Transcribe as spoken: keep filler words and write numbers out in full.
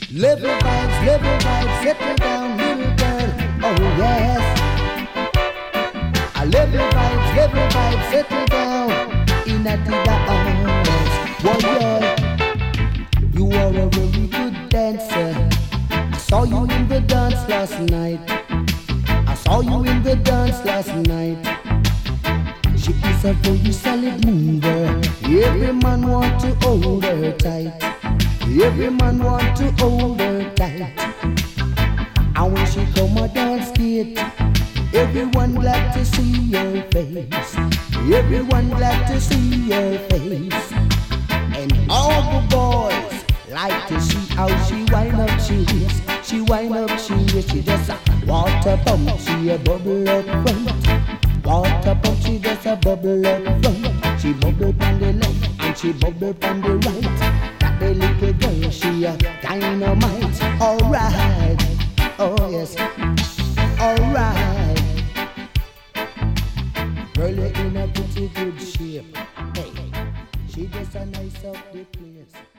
Level vibes, level vibes, settle down, little girl. Oh yes. A level vibes, level vibes, settle down in a the house. One girl, you are a very good dancer. I saw you in the dance last night. I saw you in the dance last night. She is a very solid mover. Every man want to hold her tight. Every man want to hold her tight. And when she come a dance gate, everyone glad to see her face. Everyone glad to see her face. And all the boys like to see how she wind up she is. She wind up she is. She just a water pump, she a bubble up front. Water pump, she just a bubble up front. She bubble on the left and she bubble on the right. The little girl, she a dynamite. Alright, oh yes, alright. Girl, you're in a pretty good shape. Hey, she just a nice up the place.